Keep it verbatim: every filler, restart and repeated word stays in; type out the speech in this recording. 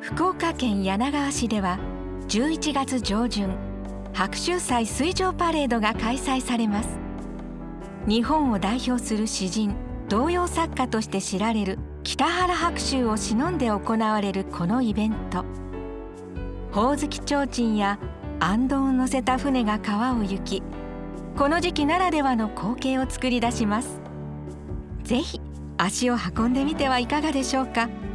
福岡県柳川市ではじゅういちがつ上旬、白秋祭水上パレードが開催されます。日本を代表する詩人、童謡作家として知られる北原白秋を偲んで行われるこのイベント。ほおずき提灯や行灯を乗せた船が川を行き、この時期ならではの光景を作り出します。ぜひ足を運んでみてはいかがでしょうか。